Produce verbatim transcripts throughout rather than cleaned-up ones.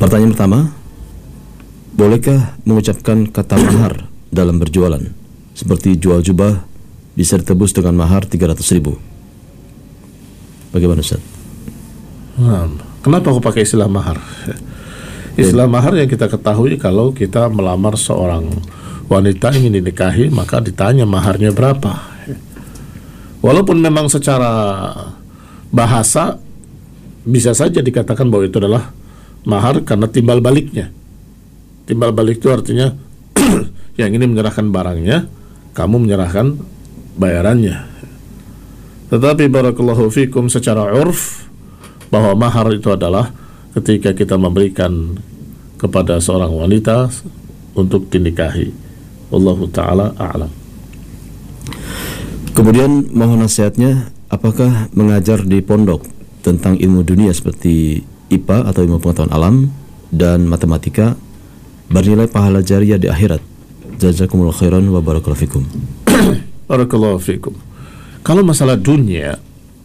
Pertanyaan pertama, bolehkah mengucapkan kata mahar dalam berjualan? Seperti jual jubah bisa ditebus dengan mahar tiga ratus ribu. Bagaimana Ustaz? Nah, kenapa aku pakai istilah mahar? Istilah mahar yang kita ketahui kalau kita melamar seorang wanita ingin dinikahi, maka ditanya maharnya berapa. Walaupun memang secara bahasa bisa saja dikatakan bahwa itu adalah mahar karena timbal baliknya. Timbal balik itu artinya yang ini menyerahkan barangnya, kamu menyerahkan bayarannya. Tetapi barakallahu fikum, secara urf bahwa mahar itu adalah ketika kita memberikan kepada seorang wanita untuk dinikahi. Wallahu ta'ala a'lam. Kemudian mohon nasihatnya, apakah mengajar di pondok tentang ilmu dunia seperti I P A atau ilmu pengetahuan alam dan matematika bernilai pahala jariah di akhirat? Jazakumullah khairan wa barakallahu fikum. Barakallahu fikum. Kalau masalah dunia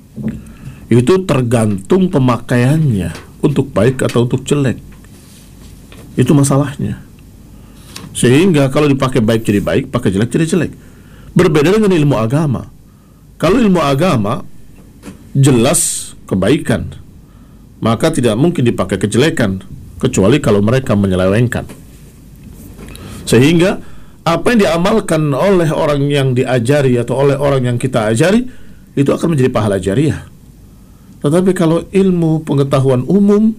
itu tergantung pemakaiannya, untuk baik atau untuk jelek. Itu masalahnya. Sehingga kalau dipakai baik jadi baik, pakai jelek jadi jelek. Berbeda dengan ilmu agama. Kalau ilmu agama jelas kebaikan, maka tidak mungkin dipakai kejelekan, kecuali kalau mereka menyelewengkan. Sehingga apa yang diamalkan oleh orang yang diajari atau oleh orang yang kita ajari itu akan menjadi pahala jariah. Tetapi kalau ilmu pengetahuan umum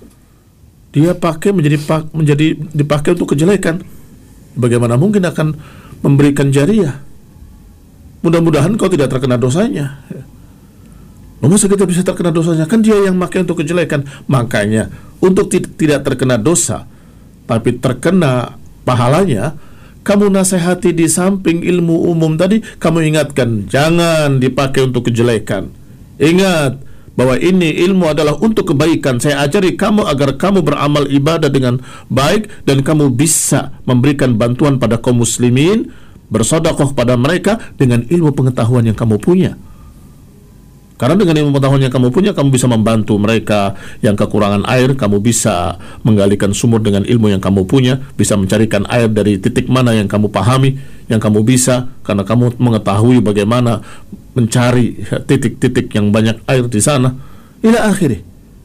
dia pakai menjadi menjadi dipakai untuk kejelekan, bagaimana mungkin akan memberikan jariah? Mudah-mudahan kau tidak terkena dosanya. Masa kita bisa terkena dosanya? Kan dia yang pakai untuk kejelekan. Makanya untuk t- tidak terkena dosa tapi terkena pahalanya, kamu nasihati di samping ilmu umum tadi, kamu ingatkan jangan dipakai untuk kejelekan. Ingat bahwa ini ilmu adalah untuk kebaikan. Saya ajari kamu agar kamu beramal ibadah dengan baik dan kamu bisa memberikan bantuan pada kaum muslimin, bersedekah pada mereka dengan ilmu pengetahuan yang kamu punya. Karena dengan ilmu pengetahuan yang kamu punya, kamu bisa membantu mereka yang kekurangan air, kamu bisa menggalikan sumur dengan ilmu yang kamu punya, bisa mencarikan air dari titik mana yang kamu pahami, yang kamu bisa, karena kamu mengetahui bagaimana mencari titik-titik yang banyak air di sana. Ila akhirnya.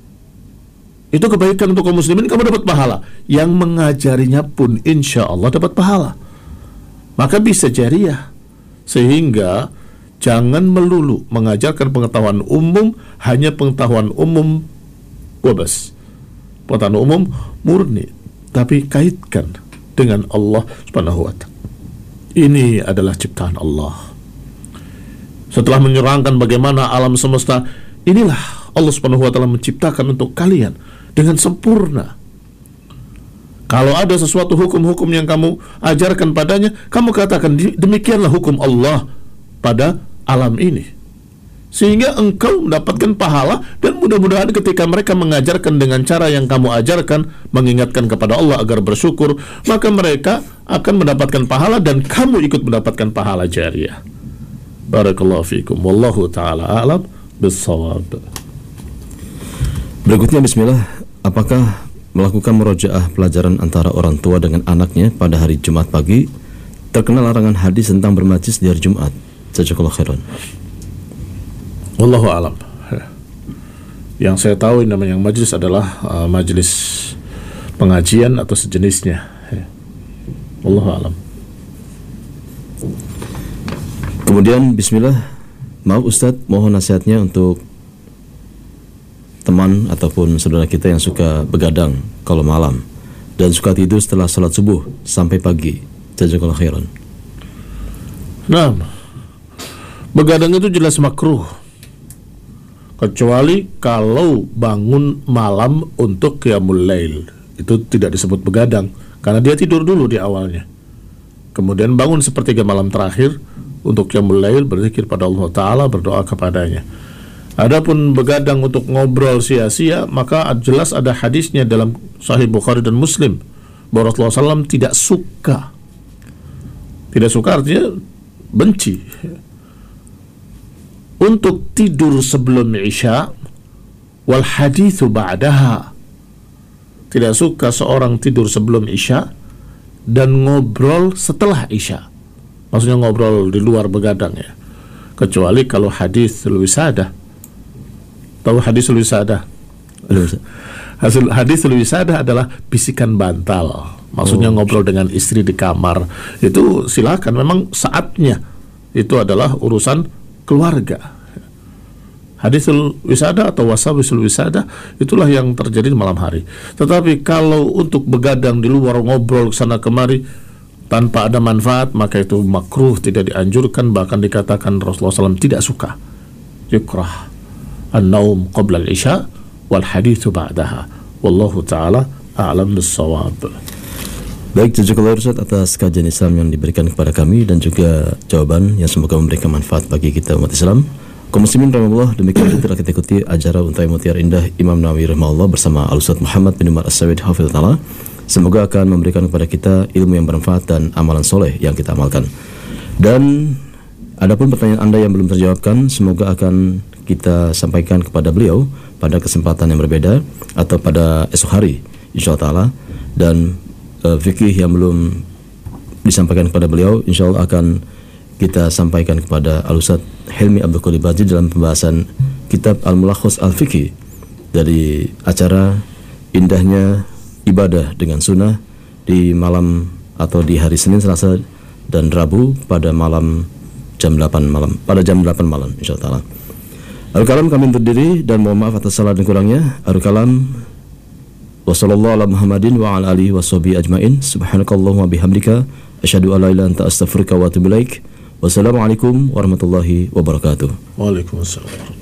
Itu kebaikan untuk kaum muslimin, kamu dapat pahala. Yang mengajarinya pun insya Allah dapat pahala. Maka bisa jariah. Sehingga jangan melulu mengajarkan pengetahuan umum, hanya pengetahuan umum wabas, pengetahuan umum murni, tapi kaitkan dengan Allah subhanahu wa ta'ala. Ini adalah ciptaan Allah. Setelah menyerangkan bagaimana alam semesta, inilah Allah subhanahu wa ta'ala menciptakan untuk kalian dengan sempurna. Kalau ada sesuatu hukum-hukum yang kamu ajarkan padanya, kamu katakan demikianlah hukum Allah pada alam ini, sehingga engkau mendapatkan pahala. Dan mudah-mudahan ketika mereka mengajarkan dengan cara yang kamu ajarkan, mengingatkan kepada Allah agar bersyukur, maka mereka akan mendapatkan pahala dan kamu ikut mendapatkan pahala jariah. Barakallahu fikum, wallahu ta'ala a'lam bis-shawab. Berikutnya bismillah, apakah melakukan murojaah pelajaran antara orang tua dengan anaknya pada hari Jumat pagi terkena larangan hadis tentang bermajlis di hari Jumat? Jazakallahu khairan. Wallahu a'lam. Yang saya tahu namanya majlis adalah uh, majlis pengajian atau sejenisnya. Wallahu a'lam. Kemudian bismillah, maaf Ustadz, mohon nasihatnya untuk teman ataupun saudara kita yang suka begadang kalau malam dan suka tidur setelah salat subuh sampai pagi. Jazakallahu khairan. Nah, begadang itu jelas makruh, kecuali kalau bangun malam untuk qiyamul lail. Itu tidak disebut begadang, karena dia tidur dulu di awalnya, kemudian bangun sepertiga malam terakhir untuk qiyamul lail, berzikir pada Allah Ta'ala, berdoa kepadanya. Adapun begadang untuk ngobrol sia-sia, maka jelas ada hadisnya dalam Sahih Bukhari dan Muslim bahwa Rasulullah shallallahu alaihi wasallam tidak suka. Tidak suka artinya benci untuk tidur sebelum Isya wal hadithu ba'daha, tidak suka seorang tidur sebelum Isya dan ngobrol setelah Isya. Maksudnya ngobrol di luar begadang ya. Kecuali kalau haditsul wisadah. Tahu haditsul wisadah? Hasil haditsul wisadah adalah bisikan bantal. Maksudnya oh. ngobrol dengan istri di kamar. Itu silakan, memang saatnya. Itu adalah urusan keluarga. Haditsul wisada atau wasawisul wisada itulah yang terjadi di malam hari. Tetapi kalau untuk begadang di luar, ngobrol kesana kemari tanpa ada manfaat, maka itu makruh, tidak dianjurkan, bahkan dikatakan Rasulullah shallallahu alaihi wasallam tidak suka. Yukrah an-naum qabla al-isya wal hadithu ba'daha. Wallahu ta'ala a'lam bis-shawab. Baik, jazakallahu Ustaz atas kajian Islam yang diberikan kepada kami dan juga jawaban yang semoga memberikan manfaat bagi kita umat Islam. Kaum muslimin rahimahullah, demikian telah kita ikuti acara Untai Mutiara Indah Imam Nawawi rahimahullah bersama Al-Ustaz Muhammad bin Umar As-Sawid hafizahullah. Semoga akan memberikan kepada kita ilmu yang bermanfaat dan amalan soleh yang kita amalkan. Dan adapun pertanyaan Anda yang belum terjawabkan, semoga akan kita sampaikan kepada beliau pada kesempatan yang berbeda atau pada esok hari insyaallah taala. Dan uh, fikih yang belum disampaikan kepada beliau insyaallah akan kita sampaikan kepada Al-Ustaz Hilmi Abdul Qadir Baji dalam pembahasan kitab Al-Mulakhas Al-Fiqhi dari acara Indahnya Ibadah dengan Sunnah di malam atau di hari Senin, Selasa dan Rabu pada malam jam delapan malam pada jam delapan malam insyaallah taala. Al kalam kami undur diri dan mohon maaf atas salah dan kurangnya. Al kalam wa sallallahu ala Muhammadin wa ala alihi washabihi ajmain. Subhanakallahumma bihamdika asyhadu an la ilaha illa anta astaghfiruka wa atubu ilaik. Wassalamualaikum warahmatullahi wabarakatuh. Waalaikumsalam.